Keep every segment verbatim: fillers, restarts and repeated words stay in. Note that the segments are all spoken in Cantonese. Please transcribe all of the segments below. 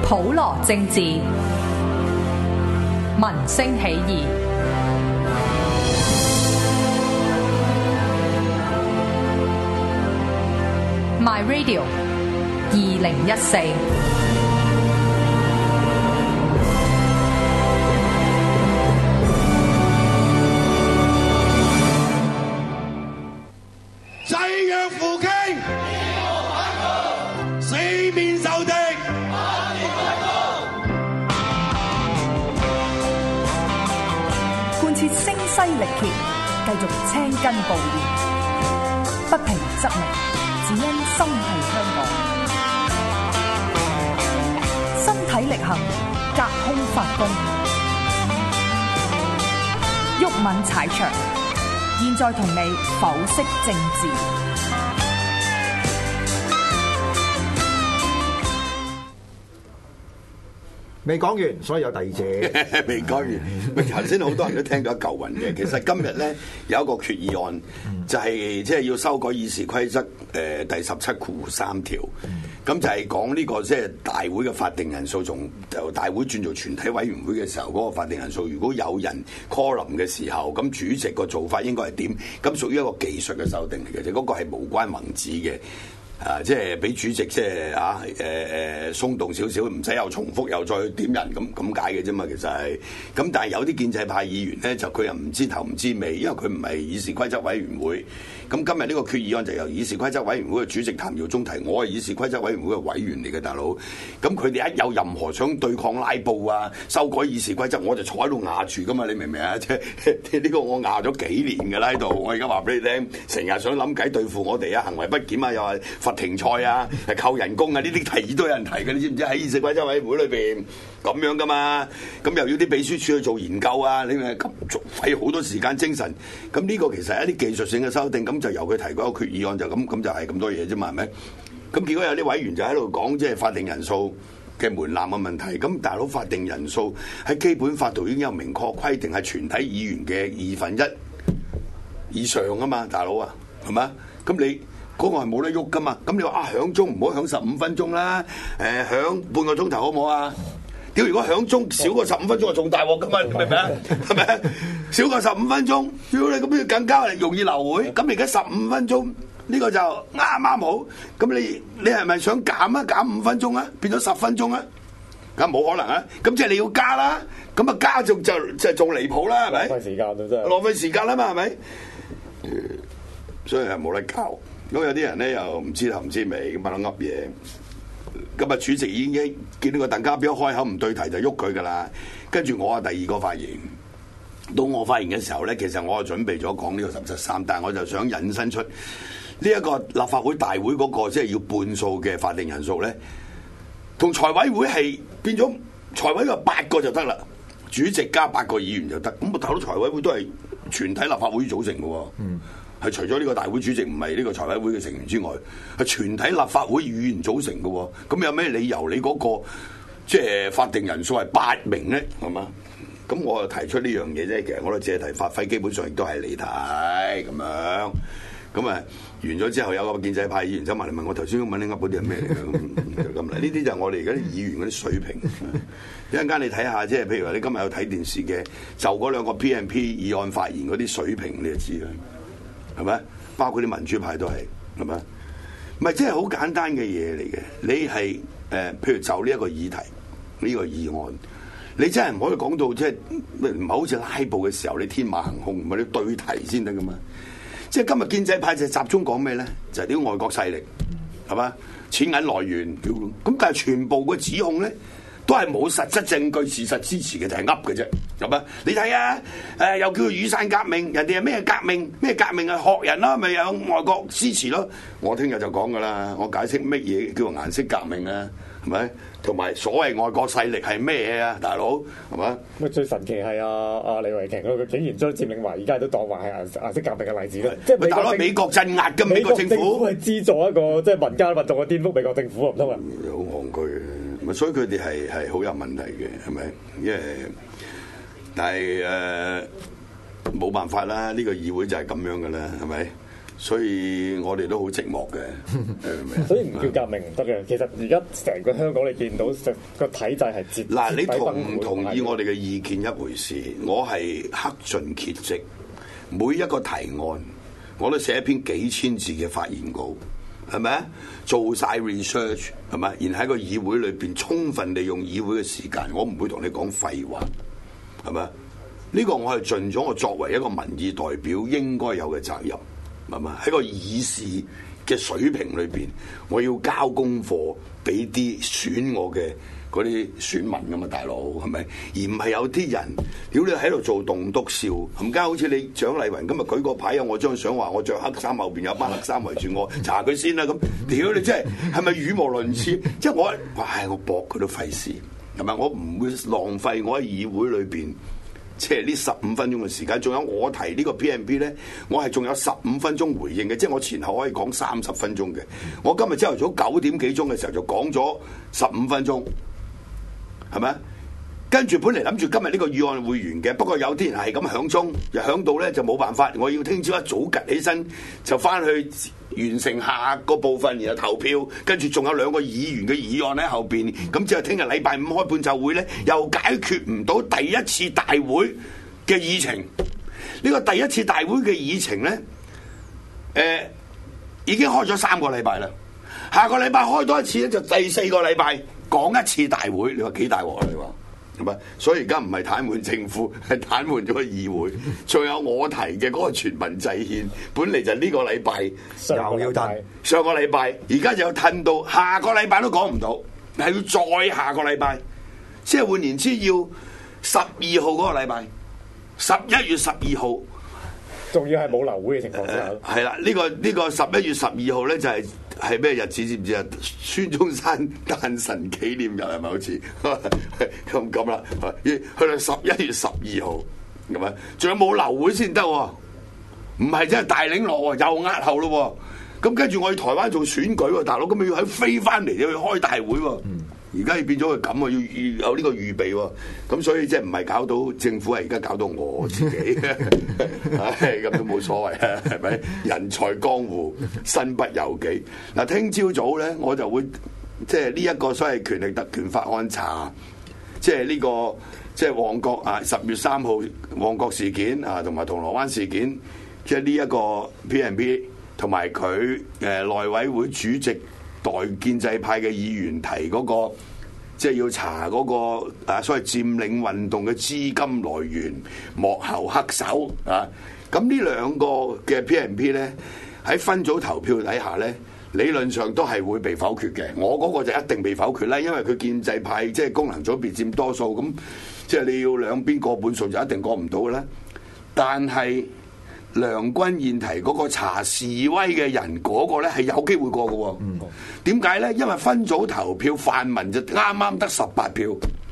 普羅政治，民聲起義。My Radio 二零一四。 濟弱扶傾，四面受敵， 貫徹聲嘶力竭，繼續青筋暴現，不平則鳴，只因心繫香港。身體力行，隔空發功，毓民踩場。現在同你剖析政治。 未講完，所以有第二節。 未講完，頭先好多人都聽到一嚿雲嘅。其實今日咧有一個決議案，就係即係要修改議事規則誒、呃、第十七括三條。咁就係講呢個即係大會嘅法定人數，從由大會轉做全體委員會嘅時候，嗰、那個法定人數，如果有人 quorum 嘅時候，咁主席個做法應該係點？咁屬於一個技術嘅修訂嚟嘅啫，嗰、那個係無關宏旨嘅。啊，即係俾主席即係啊，誒、呃、誒鬆動少少，唔使又重複又再點人咁咁解嘅啫嘛，其實係。咁但係有啲建制派議員咧，就佢又唔知頭唔知尾，因為佢唔係議事規則委員會。咁今日呢個決議案就由議事規則委員會嘅主席譚耀宗提，我係議事規則委員會嘅委員嚟嘅大佬。咁佢哋一有任何想對抗拉布啊、修改議事規則，我就坐喺度壓住噶嘛，你明唔明啊？即係呢個我壓咗幾年㗎啦喺度，我而家話俾你聽，成日想諗計對付我哋啊，行為不檢啊，又係罰停賽啊，係扣人工啊，呢啲提議都有人提嘅，你知唔知喺議事規則委員會裏邊咁樣噶嘛？咁又要啲秘書處去做研究啊，你咪咁費好多時間精神。咁呢個其實係一啲技術性嘅修訂，咁就由佢提嗰個決議案就咁，咁就係咁多嘢啫嘛，係咪？咁結果有啲委員就喺度講，即係法定人數嘅門檻嘅問題。咁大佬，法定人數喺基本法度已經有明確規定，係全體議員嘅二分一以上啊嘛，大佬啊，係咪？咁你嗰個係冇得喐噶嘛？咁你話啊，響鐘唔好響十五分鐘啦，誒響半個鐘頭好唔好啊？屌！如果響鐘少過十五分鐘，就仲大鑊噶嘛？明唔明啊？係咪？少過十五分鐘，屌你咁樣更加容易流會。咁而家十五分鐘呢個就啱啱好。咁你你係咪想減啊？減五分鐘啊？變咗十分鐘啊？咁冇可能啊！咁即係你要加啦。咁啊加就就就仲離譜啦，係咪？ 浪費時間啊！真係浪費時間啦嘛，係咪？所以係冇得搞。咁有啲人咧又唔知頭唔知尾，咁喺度噏嘢。咁啊，主席已經見到個鄧家彪開口唔對題就喐佢噶啦。跟住我啊第二個發言，到我發言嘅時候咧，其實我係準備咗講呢個十七三，但係我就想引申出呢一個立法會大會嗰個即係要半數嘅法定人數咧，同財委會係變咗財委會八個就得啦，主席加八個議員就得。咁我睇到財委會都係全體立法會組成嘅喎。嗯。係除咗呢個大會主席唔係呢個財委會嘅成員之外，係全體立法會議員組成嘅喎。咁有咩理由你嗰個即係法定人數係八名咧？係嘛？咁我就提出呢樣嘢啫。其實我都借題發揮，基本上亦都係離題咁樣。咁啊完咗之後，有個建制派議員走埋嚟問我頭先問你噏嗰啲係咩嚟嘅？咁嚟呢啲就係我哋而家啲議員嗰啲水平。一陣間你睇下，即係譬如話你今日有睇電視嘅，就嗰兩個 P M P 議案發言嗰啲水平，你就知啦。係咪？包括啲民主派都係，係咪？唔係，即係好簡單嘅嘢嚟嘅。你係誒、呃，譬如就呢一個議題，呢、這個議案，你真係唔可以講到即係唔係好似拉布嘅時候，你天馬行空，唔係你對題先得噶嘛？即係今日建制派就集中講咩咧？就係、是、啲外國勢力，係嘛？錢銀來源，咁但係全部嘅指控咧，都係冇實質證據、事實支持嘅，就係噏嘅啫。咁啊，你睇啊，誒、呃、又叫佢雨傘革命，人哋係咩革命？咩革命啊？學人咯，咪有外國支持咯。我聽日就講噶啦，我解釋乜嘢叫做顏色革命啊？係咪？同埋所謂外國勢力係咩嘢啊？大佬係嘛？ 咁最神奇係阿阿李慧瓊佢竟然將佔領華爾街都當話係顏顏色革命嘅例子咧。即係大佬美國鎮壓嘅美國政府係資助一個即係民間運動嘅顛覆美國政府唔通啊？ 好戇居嘅，所以佢哋係係好有問題嘅，係咪？因為但係誒冇辦法啦，呢、這個議會就係咁樣嘅啦，係咪？ 所以我哋都好寂寞嘅。 所以唔叫革命唔得嘅。其實而家成個香港你見到個體制係接嗱，你同唔同意我哋嘅意見一回事？我係克盡厥職，每一個提案我都寫一篇幾千字嘅發言稿，係咪啊？做晒 research 係咪？然後喺個議會裏邊充分利用議會嘅時間，我唔會同你講廢話，係咪啊？呢個我係盡咗我作為一個民意代表應該有嘅責任。係嘛？喺個議事嘅水平裏邊，我要交功課俾啲選我嘅嗰啲選民㗎嘛，大佬係咪？而唔係有啲人屌你喺度做棟篤笑，冚家好似你蔣麗芸今日舉個牌有我張相，話我着黑衫後邊有班黑衫圍住我，查佢先啦咁。屌你真係係咪語無倫次？即係我唉，我駁佢都費事係咪？我唔會浪費我喺議會裏邊。即係呢十五分鐘嘅時間，仲有我提呢個 P M P 咧，我係仲有十五分鐘回應嘅，即係我前後可以講三十分鐘嘅。我今日朝頭早九點幾鐘嘅時候就講咗十五分鐘，係咪？跟住本嚟諗住今日呢個議案會完嘅，不過有啲人係咁響鐘，又響到咧就冇辦法，我要聽朝一早趌起身就翻去完成下個部分，然後投票，跟住仲有兩個議員嘅議案喺後邊，咁之後聽日禮拜五開半晝會咧，又解決唔到第一次大會嘅議程。呢個第一次大會嘅議程咧，誒、呃、已經開咗三個禮拜啦，下個禮拜開多一次咧，就第四個禮拜講一次大會，你話幾大鑊啊？你話？係咪？所以而家唔係癱瘓政府，係癱瘓咗個議會。仲有我提嘅嗰個全民制憲，本嚟就呢個禮拜又要褪， 上個禮拜而家就褪到下個禮拜都講唔到，係要再下個禮拜，即係換言之要十二號嗰個禮拜，十一月十二號， 仲要係冇流會嘅情況之下。 係啦，呢個呢個十一月十二號咧就係。係咩日子知唔知啊？孫中山誕辰紀念日係咪好似咁咁啦？去到十一月十二號，係咪？仲有冇流會先得？唔係真係大領落，又押後咯。咁跟住我去台灣做選舉，大佬咁咪要喺飛翻嚟去開大會。而家要變咗佢咁啊，要要有呢個預備喎。咁所以即係唔係搞到政府，係而家搞到我自己。唉，咁都冇所謂啊，係咪？人在江湖，身不由己。嗱，聽朝早咧，我就會即係呢一個所謂權力特權法案查，即係呢個即係旺角啊，十月三號旺角事件啊，同埋銅鑼灣事件，即係呢一個 P M P 同埋佢誒內委會主席。代建制派嘅議員提嗰、那個，即係要查嗰、那個啊，所謂佔領運動嘅資金來源、幕後黑手啊，咁呢兩個嘅 P M P 咧，喺分組投票底下咧，理論上都係會被否決嘅。我嗰個就一定被否決啦，因為佢建制派即係功能組別佔多數，咁即係你要兩邊過半數就一定過唔到啦。但係梁君彥提嗰個查示威嘅人嗰個咧係有機會過嘅，點解咧？因為分組投票泛民就啱啱得十八票，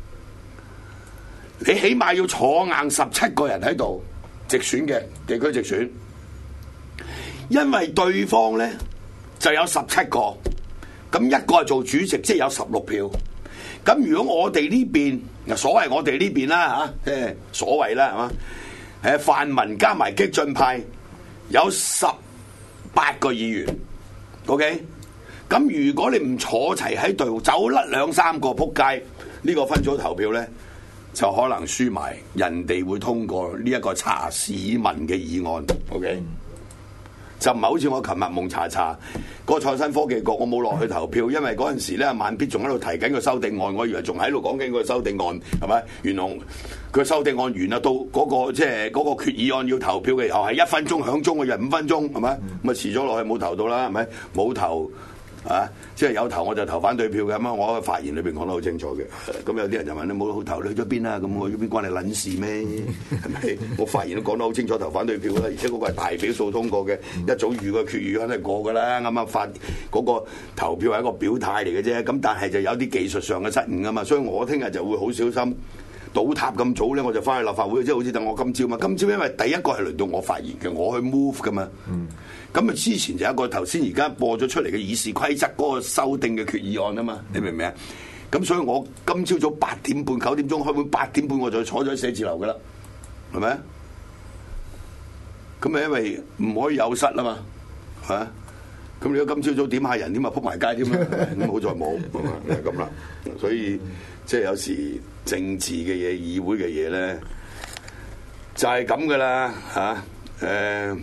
你起碼要坐硬十七個人喺度直選嘅地區直選，因為對方咧就有十七個，咁一個係做主席，即係有十六票。咁如果我哋呢邊，所謂我哋呢邊啦嚇，誒所謂啦係嘛？誒泛民加埋激進派有十八個議員 ，OK？咁如果你唔坐齊喺度，走甩兩三個撲街，呢個分組投票咧就可能輸埋，人哋會通過呢一個查市民嘅議案 ，OK？就唔係好似我琴日蒙查查個創新科技局，我冇落去投票，因為嗰陣時咧萬必仲喺度提緊個修訂案，我以為仲喺度講緊個修訂案，係咪？原來佢修訂案完啦，到嗰、那個即係嗰個決議案要投票嘅時候係一分鐘響鐘嘅，又五分鐘，係咪？咁啊遲咗落去冇投到啦，係咪？冇投。啊！即係有投我就投反對票嘅，咁啊！我喺發言裏邊講得好清楚嘅。咁有啲人就問你冇好投，你去咗邊啊？咁我呢邊關你撚事咩？係咪？我發言都講得好清楚，投反對票啦，而且嗰個係大比數通過嘅，一早預個決議案係過㗎啦。啱啱發嗰個投票係一個表態嚟嘅啫。咁但係就有啲技術上嘅失誤啊嘛，所以我聽日就會好小心。倒塌咁早咧，我就翻去立法會，即係好似等我今朝嘛。今朝因為第一個係輪到我發言嘅，我去 move 噶嘛。咁啊、嗯，之前就有一個頭先而家播咗出嚟嘅議事規則嗰個修訂嘅決議案啊嘛，你明唔明啊？咁所以我今朝早八點半九點鐘開會，八點半我就坐咗喺寫字樓噶啦，係咪？咁啊，因為唔可以有失啊嘛。 係嘛？咁如果今朝早點下人，點啊撲埋街添啦？咁好在冇，係咁啦。所以即係有時政治嘅嘢、議會嘅嘢咧，就係咁噶啦嚇。誒，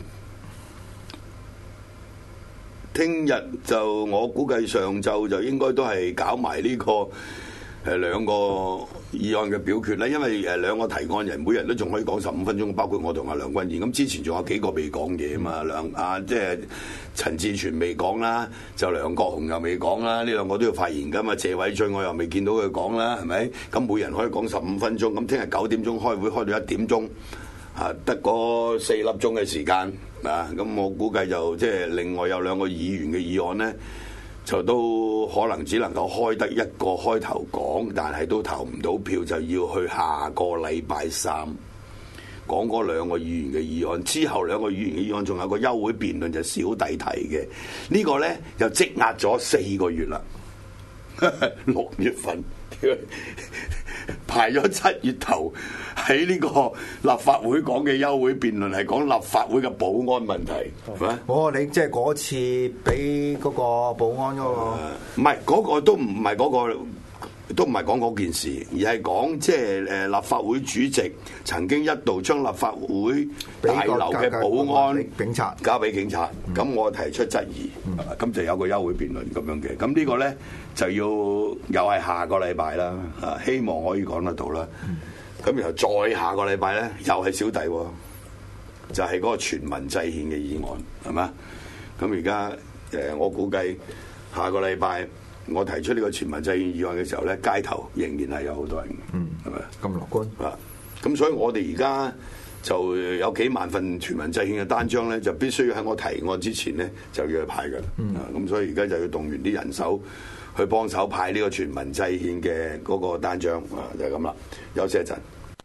聽日就我估計上晝就應該都係搞埋呢個誒兩個議案嘅表決啦，因為誒兩個提案人每人都仲可以講十五分鐘，包括我同阿梁君彥。咁之前仲有幾個未講嘢啊嘛，梁啊即係陳志全未講啦，就梁國雄又未講啦，呢兩個都要發言噶嘛。謝偉俊我又未見到佢講啦，係咪？咁每人可以講十五分鐘。咁聽日九點鐘開會，開到一點鐘，啊得嗰四粒鐘嘅時間啊。咁我估計就即係另外有兩個議員嘅議案咧，就都可能只能夠開得一個開頭講，但係都投唔到票，就要去下個禮拜三講嗰兩個議員嘅議案。之後兩個議員嘅議案仲有個休會辯論，就小弟提嘅。這個、呢個咧又積壓咗四個月啦，六月份排咗七月頭喺呢個立法會講嘅休會辯論，係講立法會嘅保安問題，係咪？ 哦，你即係嗰次俾嗰個保安嗰、嗰個， 唔係嗰個都唔係嗰個。都唔係講嗰件事，而係講即係誒立法會主席曾經一度將立法會大樓嘅保安警察交俾警察，咁、嗯、我提出質疑，咁、嗯、就有個休會辯論咁樣嘅。咁呢個咧就要又係下個禮拜啦，啊希望可以講得到啦。咁、嗯、然後再下個禮拜咧又係小弟，就係、是、嗰個全民制憲嘅議案，係嘛？咁而家誒我估計下個禮拜。我提出呢個全民制憲議案嘅時候咧，街頭仍然係有好多人嘅， 嗯，係咪咁樂觀啊？咁所以我哋而家就有幾萬份全民制憲嘅單張咧，就必須要喺我提案之前咧就要去派嘅，嗯，咁、啊、所以而家就要動員啲人手去幫手派呢個全民制憲嘅嗰個單張，啊，就係咁啦。休息一陣。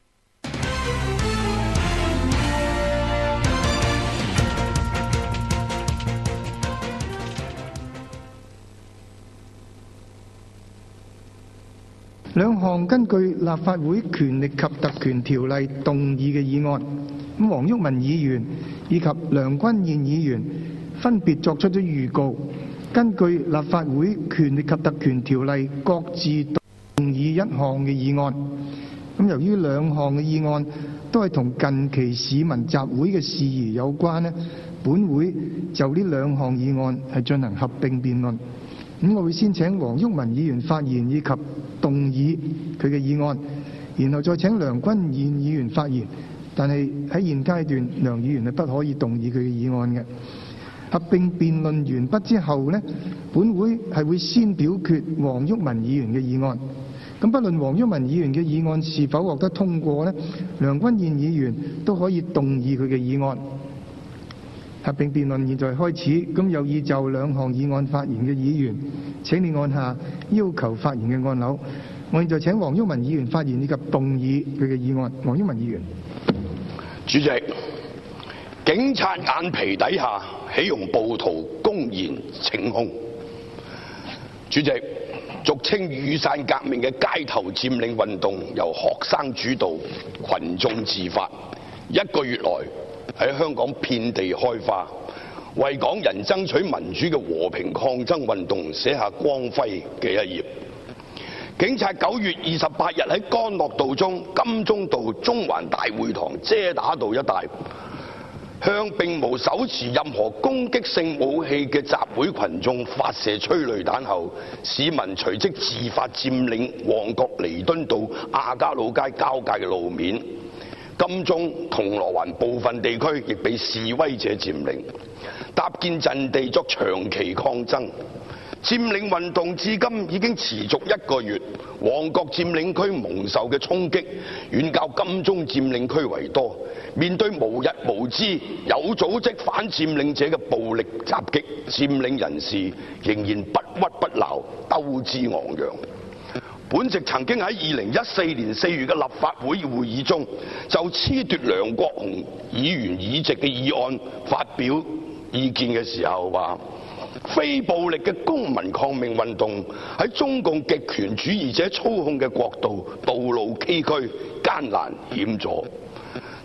兩項根據立法會權力及特權條例動議嘅議案，咁黃毓民議員以及梁君彥議員分別作出咗預告，根據立法會權力及特權條例各自動議一項嘅議案。咁由於兩項嘅議案都係同近期市民集會嘅事宜有關呢，本會就呢兩項議案係進行合併辯論。咁我會先請黃毓民議員發言以及動議佢嘅議案，然後再請梁君彥議員發言。但係喺現階段，梁議員係不可以動議佢嘅議案嘅。合併辯論完畢之後呢，本會係會先表決黃毓民議員嘅議案。咁不論黃毓民議員嘅議案是否獲得通過呢，梁君彥議員都可以動議佢嘅議案。合併辯論現在開始，咁有意就兩項議案發言嘅議員，請你按下要求發言嘅按鈕。我現在請黃毓民議員發言以及動議佢嘅議案。黃毓民議員， 主席，警察眼皮底下豈容暴徒公然逞兇？主席，俗稱雨傘革命嘅街頭佔領運動由學生主導，群眾自發，一個月來喺香港遍地開花，為港人爭取民主嘅和平抗爭運動寫下光輝嘅一頁。警察九月二十八日喺干諾道中、金鐘道、中環大會堂、遮打道一帶，向並無手持任何攻擊性武器嘅集會群眾發射催淚彈後，市民隨即自發佔領旺角彌敦道、亞皆老街交界嘅路面。金鐘、銅鑼灣部分地區亦被示威者佔領，搭建陣地作長期抗爭。佔領運動至今已經持續一個月，旺角佔領區蒙受嘅衝擊遠較金鐘佔領區為多。面對無日無之有組織反佔領者嘅暴力襲擊，佔領人士仍然不屈不撓，鬥志昂揚。本席曾經喺二零一四年四月嘅立法會會議中，就褫奪梁國雄議員議席嘅議案發表意見嘅時候話，非暴力嘅公民抗命運動喺中共極權主義者操控嘅國度，道路崎嶇、艱難險阻。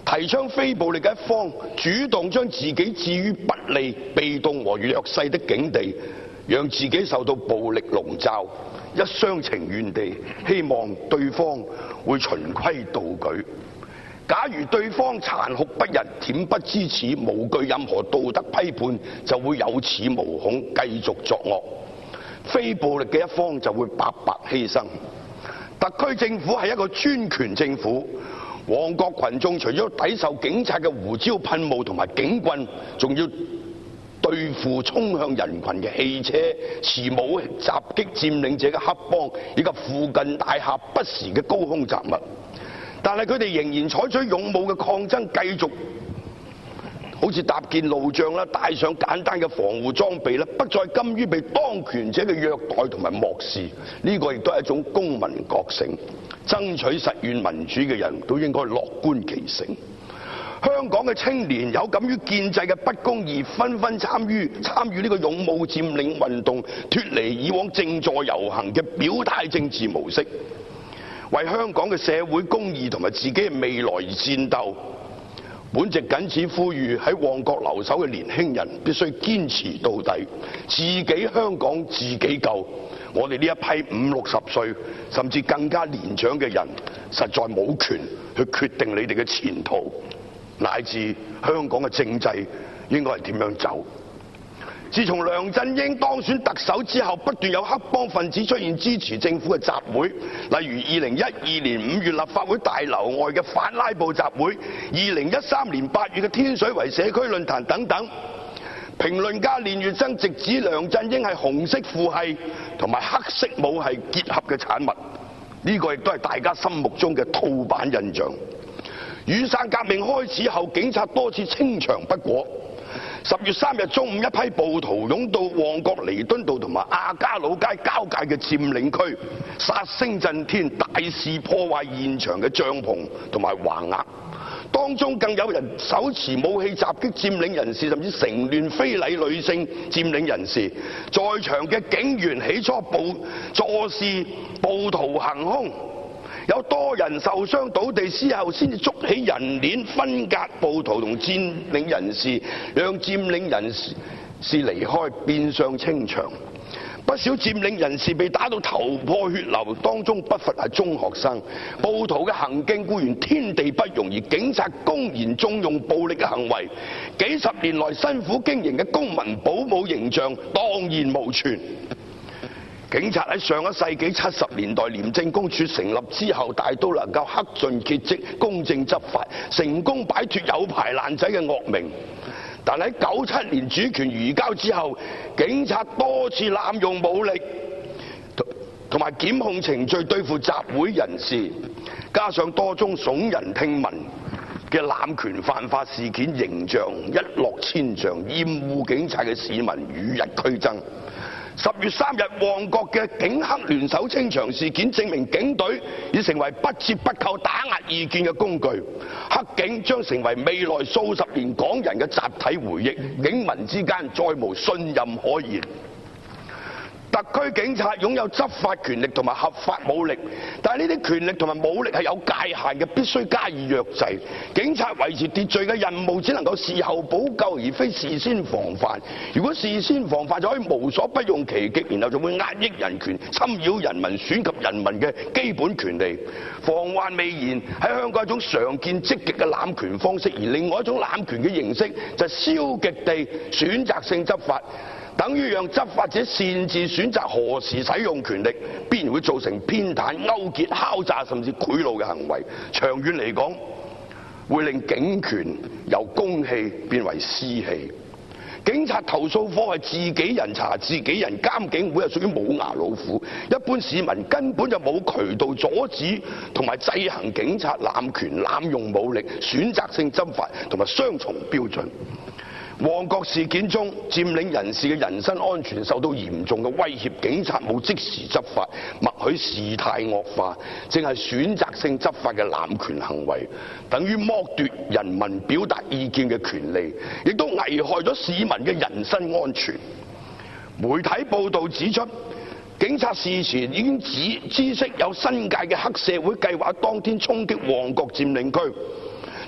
提倡非暴力嘅一方主動將自己置於不利、被動和弱勢的境地，讓自己受到暴力籠罩，一廂情願地希望對方會循規蹈矩。假如對方殘酷不仁、恬不知恥、無懼任何道德批判，就會有恃無恐，繼續作惡。非暴力嘅一方就會白白犧牲。特區政府係一個專權政府，旺角群眾除咗抵受警察嘅胡椒噴霧同埋警棍，仲要對付衝向人群嘅汽車、持武襲擊佔領者嘅黑幫，以及附近大廈不時嘅高空雜物。但係佢哋仍然採取勇武嘅抗爭，繼續好似搭建路障啦，帶上簡單嘅防護裝備啦，不再甘於被當權者嘅虐待同埋漠視。呢個亦都係一種公民覺醒，爭取實現民主嘅人都應該樂觀其成。香港嘅青年有感於建制嘅不公義，紛紛參與參與呢個勇武佔領運動，脫離以往靜坐遊行嘅表態政治模式，為香港嘅社會公義同埋自己嘅未來而戰鬥。本席謹此呼籲喺旺角留守嘅年輕人必須堅持到底，自己香港自己救。我哋呢一批五六十歲甚至更加年長嘅人，實在冇權去決定你哋嘅前途，乃至香港嘅政制應該係點樣走。自從梁振英當選特首之後，不斷有黑幫分子出現支持政府嘅集會，例如二零一二年五月立法會大樓外嘅反拉布集會，二零一三年八月嘅天水圍社區論壇等等。評論家練乙錚直指梁振英係紅色父系同埋黑色母系結合嘅產物，呢個亦都係大家心目中嘅套版印象。雨傘革命開始後，警察多次清場不果。十月三日中午，一批暴徒湧到旺角彌敦道同埋亞皆老街交界嘅佔領區，殺聲震天，大肆破壞現場嘅帳篷同埋橫額。當中更有人手持武器襲擊佔領人士，甚至成亂非禮女性佔領人士。在場嘅警員起初暴坐視暴徒行兇，有多人受傷倒地，之後先至捉起人鏈分隔暴徒同佔領人士，讓佔領人士離開，變相清場。不少佔領人士被打到頭破血流，當中不乏係中學生。暴徒嘅行徑固然天地不容，而警察公然縱用暴力嘅行為，幾十年來辛苦經營嘅公民保姆形象蕩然無存。警察喺上一世紀七十年代廉政公署成立之後，大都能夠克盡厥職，公正執法，成功擺脱有牌爛仔嘅惡名。但喺九七年主權移交之後，警察多次濫用武力同埋檢控程序對付集會人士，加上多宗聳人聽聞嘅濫權犯法事件，形象一落千丈，厭惡警察嘅市民與日俱增。十月三日旺角嘅警黑聯手清場事件，證明警隊已成為不折不扣打壓意見嘅工具。黑警將成為未來數十年港人嘅集體回憶，警民之間再無信任可言。特區警察擁有執法權力同埋合法武力，但係呢啲權力同埋武力係有界限嘅，必須加以約制。警察維持秩序嘅任務只能夠事後補救，而非事先防範。如果事先防範，就可以無所不用其極，然後就會壓抑人權、侵擾人民、損及人民嘅基本權利。防患未然喺香港係一種常見積極嘅濫權方式，而另外一種濫權嘅形式就係消極地選擇性執法。等於讓執法者擅自選擇何時使用權力，必然會造成偏袒、勾結、敲詐甚至賄賂嘅行為。長遠嚟講，會令警權由公器變為私器。警察投訴科係自己人查自己人，監警會係屬於冇牙老虎。一般市民根本就冇渠道阻止同埋制衡警察濫權、濫用武力、選擇性執法同埋雙重標準。旺角事件中，佔領人士嘅人身安全受到嚴重嘅威脅，警察冇即時執法，默許事態惡化，正係選擇性執法嘅濫權行為，等於剝奪人民表達意見嘅權利，亦都危害咗市民嘅人身安全。媒體報道指出，警察事前已經知知悉有新界嘅黑社會計劃當天衝擊旺角佔領區。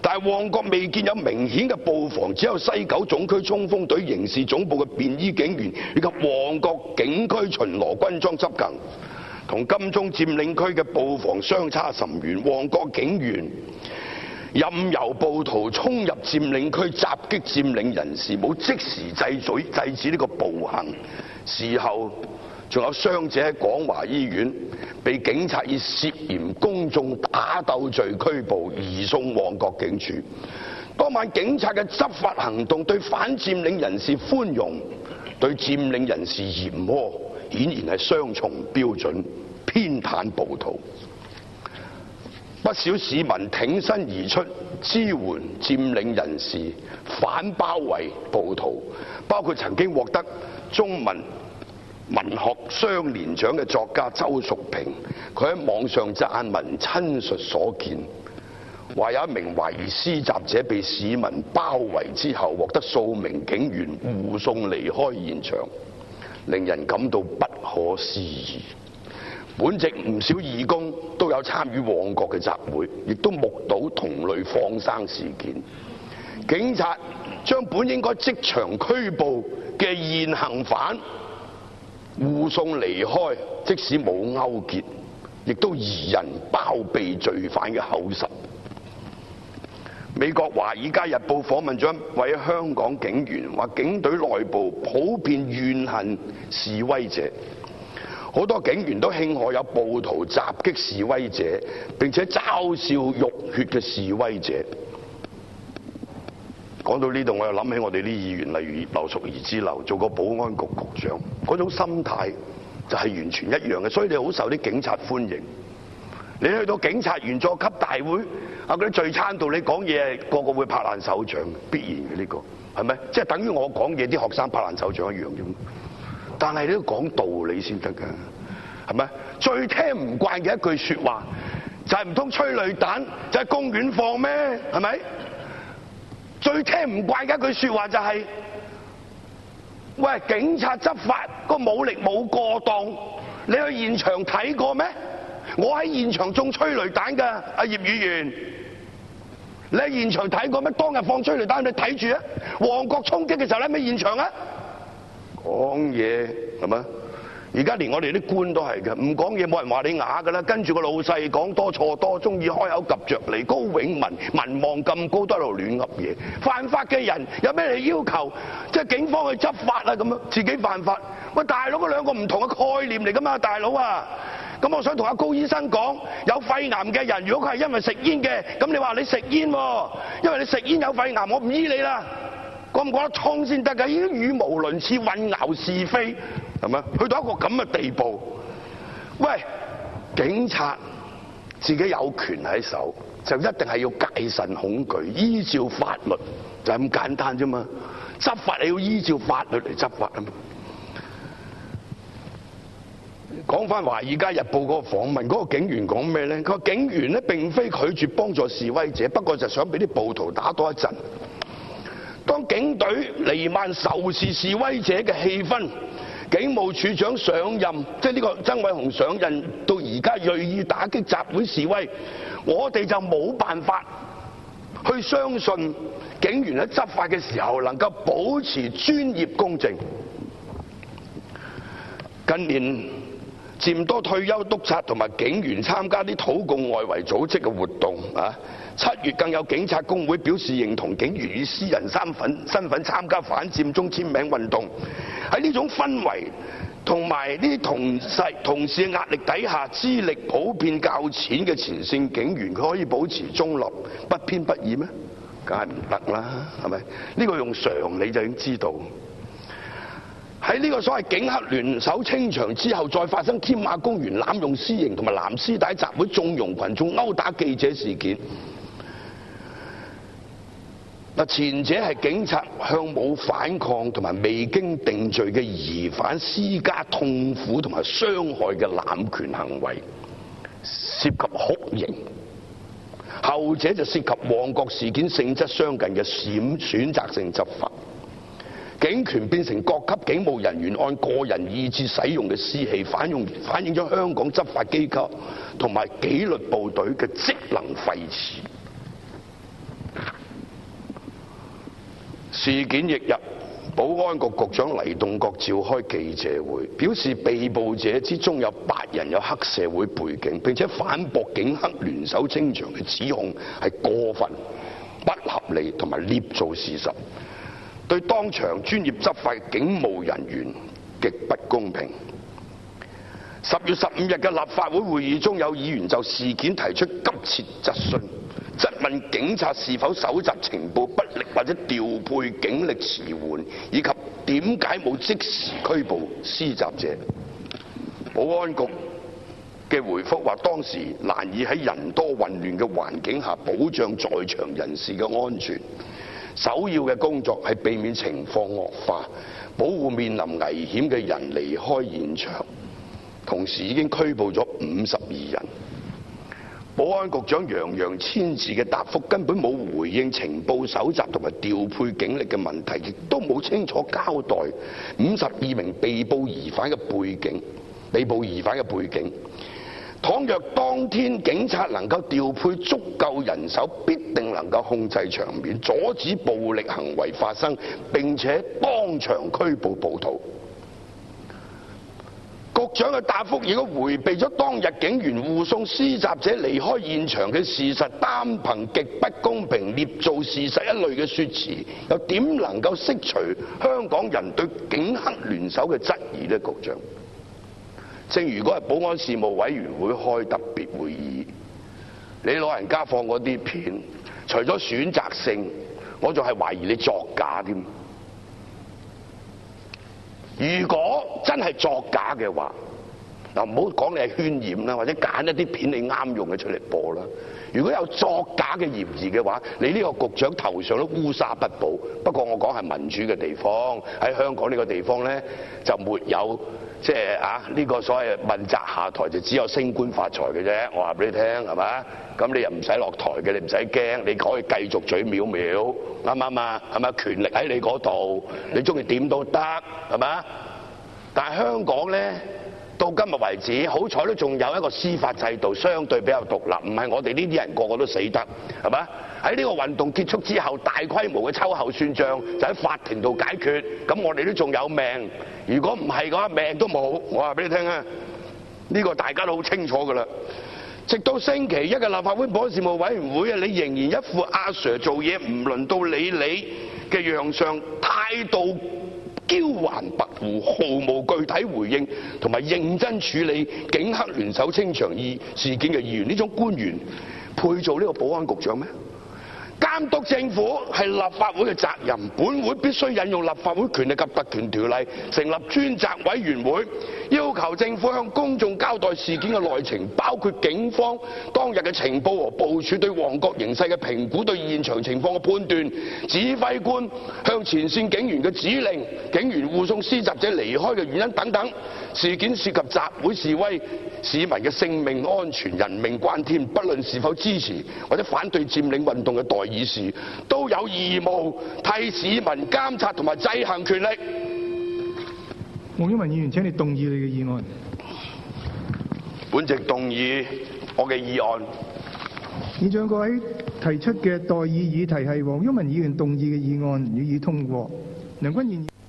但係旺角未見有明顯嘅布防，只有西九總區衝鋒隊刑事總部嘅便衣警員以及旺角警區巡邏軍裝執勤，同金鐘佔領區嘅布防相差甚遠。旺角警員任由暴徒衝入佔領區襲擊佔領人士，冇即時制止制止呢個暴行。事後仲有傷者喺廣華醫院被警察以涉嫌公眾打鬥罪拘捕，移送旺角警署。當晚警察嘅執法行動對反佔領人士寬容，對佔領人士嚴苛，顯然係雙重標準，偏袒暴徒。不少市民挺身而出支援佔領人士，反包圍暴徒，包括曾經獲得中文文學雙年獎嘅作家周淑平，佢喺網上撰文親述所見，話有一名懷疑施襲者被市民包圍之後，獲得數名警員護送離開現場，令人感到不可思議。本席唔少義工都有參與旺角嘅集會，亦都目睹同類放生事件。警察將本應該即場拘捕嘅現行犯護送離開，即使冇勾結，亦都疑人包庇罪犯嘅口實。美國《華爾街日報》訪問咗一位香港警員，話警隊內部普遍怨恨示威者，好多警員都慶賀有暴徒襲擊示威者，並且嘲笑浴血嘅示威者。講到呢度，我又諗起我哋啲議員，例如劉淑儀之流，做過保安局局長，嗰種心態就係完全一樣嘅，所以你好受啲警察歡迎。你去到警察員佐級大會啊，嗰啲聚餐度，你講嘢個個會拍爛手掌，必然嘅呢個係咪？即係等於我講嘢，啲學生拍爛手掌一樣啫。但係你都講道理先得㗎，係咪？最聽唔慣嘅一句説話就係唔通催淚彈就係公園放咩？係咪？最聽唔慣嘅一句説話就係、是：喂，警察執法個武力冇過當，你去現場睇過咩？我喺現場中催淚彈㗎，阿葉議員，你喺現場睇過咩？當日放催淚彈你睇住啊！旺角衝擊嘅時候你喺咪現場啊？講嘢係咪？而家連我哋啲官都係嘅，唔講嘢冇人話你啞㗎啦。跟住個老細講多錯多，中意開口及着嚟。高永文民望咁高都喺度亂噏嘢。犯法嘅人有咩你要求？即係警方去執法啊咁樣，自己犯法。喂，大佬，嗰兩個唔同嘅概念嚟㗎嘛，大佬啊！咁我想同阿高醫生講，有肺癌嘅人，如果佢係因為食煙嘅，咁你話你食煙喎，因為你食煙有肺癌，我唔醫你啦。講唔講得通先得㗎？已經語無倫次，混淆是非，係咪？去到一個咁嘅地步，喂，警察自己有權喺手，就一定係要戒慎恐懼，依照法律，就係咁簡單啫嘛。執法你要依照法律嚟執法啊嘛。講翻《華爾街日報》嗰個訪問，嗰、嗰個警員講咩咧？佢話警員咧並非拒絕幫助示威者，不過就想俾啲暴徒打多一陣。當警隊瀰漫仇視示威者嘅氣氛，警務處長上任，即係呢個曾偉雄上任到而家銳意打擊集會示威，我哋就冇辦法去相信警員喺執法嘅時候能夠保持專業公正。近年漸多退休督察同埋警員參加啲土共外圍組織嘅活動啊！七月更有警察工會表示認同警員以私人身份身份參加反佔中簽名運動。喺呢種氛圍同埋呢啲同事同事嘅壓力底下，資歷普遍較淺嘅前線警員，佢可以保持中立不偏不倚咩？梗係唔得啦，係咪？呢個用常理就已經知道。喺呢個所謂警黑聯手清場之後，再發生添馬公園濫用私刑同埋藍絲帶集會縱容群眾毆打記者事件。嗱，前者係警察向冇反抗同埋未經定罪嘅疑犯施加痛苦同埋傷害嘅濫權行為，涉及酷刑；後者就涉及旺角事件性質相近嘅選選擇性執法。警權變成各級警務人員按個人意志使用嘅私器，反映反映咗香港執法機構同埋紀律部隊嘅職能廢弛。 事件翌日，保安局局長黎棟國召開記者會，表示被捕者之中有八人有黑社會背景，並且反駁警黑聯手清場嘅指控係過分、不合理同埋捏造事實，對當場專業執法嘅警務人員極不公平。十月十五日嘅立法會會議中，有議員就事件提出急切質詢，質問警察是否搜集情報不力或者調配警力遲緩，以及點解冇即時拘捕施襲者。保安局嘅回覆話，當時難以喺人多混亂嘅環境下保障在場人士嘅安全，首要嘅工作係避免情況惡化，保護面臨危險嘅人離開現場。同時已經拘捕咗五十二人。保安局長洋洋千字嘅答覆根本冇回應情報搜集同埋調配警力嘅問題，亦都冇清楚交代五十二名被捕疑犯嘅背景。被捕疑犯嘅背景，倘若當天警察能夠調配足夠人手，必定能夠控制場面，阻止暴力行為發生，並且當場拘捕暴徒。局長嘅答覆亦都迴避咗當日警員護送施襲者離開現場嘅事實，單憑極不公平、捏造事實一類嘅説辭，又點能夠釋除香港人對警黑聯手嘅質疑呢？局長，正如嗰日保安事務委員會開特別會議，你老人家放嗰啲片，除咗選擇性，我仲係懷疑你作假添。如果真係作假嘅話，嗱，唔好講你係渲染啦，或者揀一啲片你啱用嘅出嚟播啦。如果有作假嘅嫌疑嘅話，你呢個局長頭上都烏紗不保。不過我講係民主嘅地方，喺香港呢個地方咧就沒有即係啊呢個所謂問責下台，就只有升官發財嘅啫。我話俾你聽係嘛？咁你又唔使落台嘅，你唔使驚，你可以繼續嘴藐藐，啱唔啱啊？係咪？權力喺你嗰度，你中意點都得係嘛？但係香港咧，到今日為止，好彩都仲有一個司法制度相對比較獨立，唔係我哋呢啲人個個都死得，係嘛？喺呢個運動結束之後，大規模嘅秋後算賬就喺法庭度解決，咁我哋都仲有命。如果唔係嘅話，命都冇。我話俾你聽啊，呢個大家都好清楚㗎啦。直到星期一嘅立法會保安事務委員會啊，你仍然一副阿 Sir 做嘢唔輪到理你嘅樣相，態度驕橫跋扈，毫無具體回應同埋認真處理警黑聯手清場議事件嘅議員，呢種官員配做呢個保安局長咩？監督政府係立法會嘅責任，本會必須引用立法會權力及特權條例，成立專責委員會，要求政府向公眾交代事件嘅內情，包括警方當日嘅情報和部署對旺角形勢嘅評估、對現場情況嘅判斷、指揮官向前線警員嘅指令、警員護送施襲者離開嘅原因等等。事件涉及集會示威市民嘅性命安全、人命關天，不論是否支持或者反對佔領運動嘅代議士，都有義務替市民監察同埋制衡權力。 黃毓民議員，請你動議你嘅議案。 本席動議我嘅議案。 現在各位提出嘅待議議題係黃毓民議員動議嘅議案，予以通過。梁君彥。